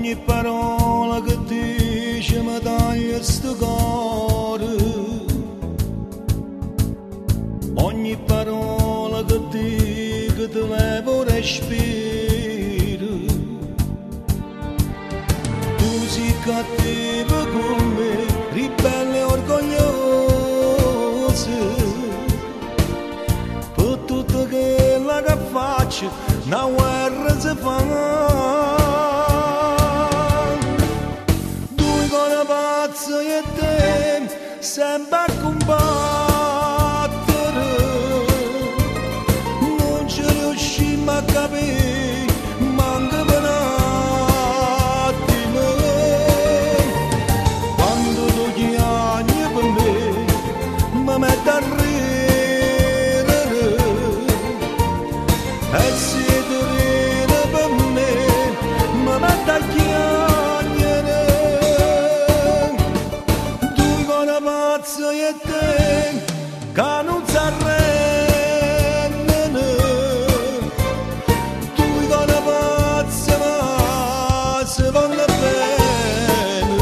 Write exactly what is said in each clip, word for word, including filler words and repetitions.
Ogni parola che dice mi taglia sto cuore, ogni parola che dico ti levo respiro. Tu sei cattiva con me, ribelle e orgogliosa, per tutto quello che faccio una guerra si fa. E te sempre a combattere, non ci riusciamo a capire, manca per un attimo. Quando tu chiami per me, mi metto a ridere, e se tu ridi per me, mi metto a chiamare. E te che non si arrendono, tu con la pazza ma si vanno bene.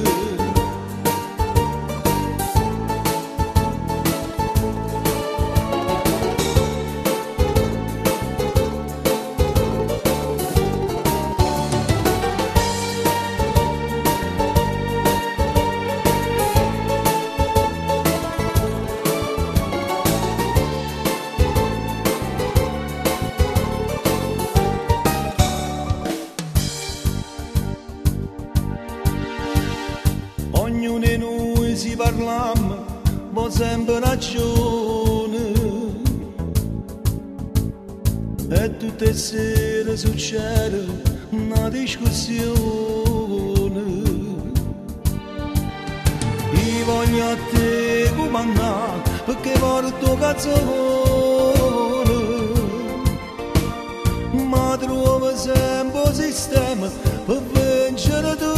Ognuno di noi si parliamo, ma sempre ragione, e tutte le sere succede una discussione. Io voglio a te comandare perché porto canzone, ma trovo sempre un sistema per vincere tu.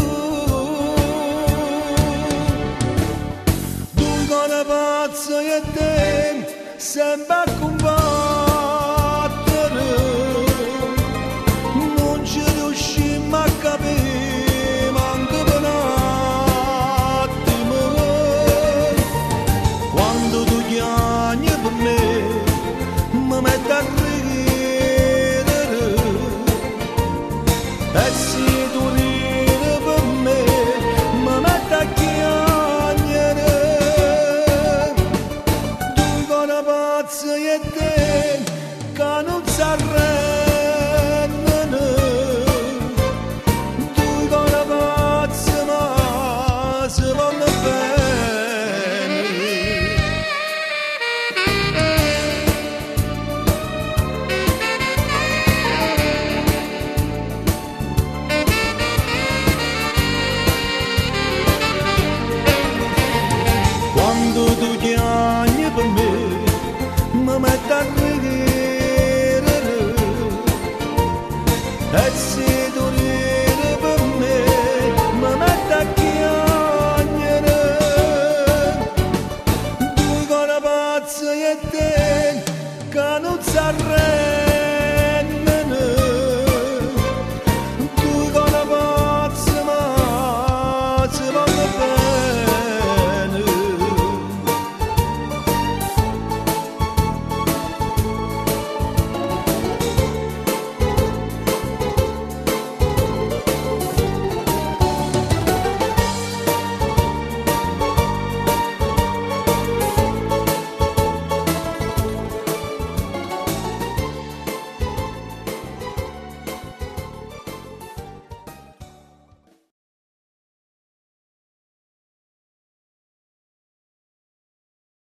Pazzo e te sempre a combattere, non ci riusciamo a capire, manca per un attimo. Quando tu chiami per me, mi metto a ridere, e se tu ridi per me, mi metto a chiamare. E te che non si arrendono, tu con la pazza ma si vanno bene. Quando tu chiami per me, mi metto a ridere, e se tu ridi per me, mi metto a chiamare. Tu con la pazza e te che non si arrende.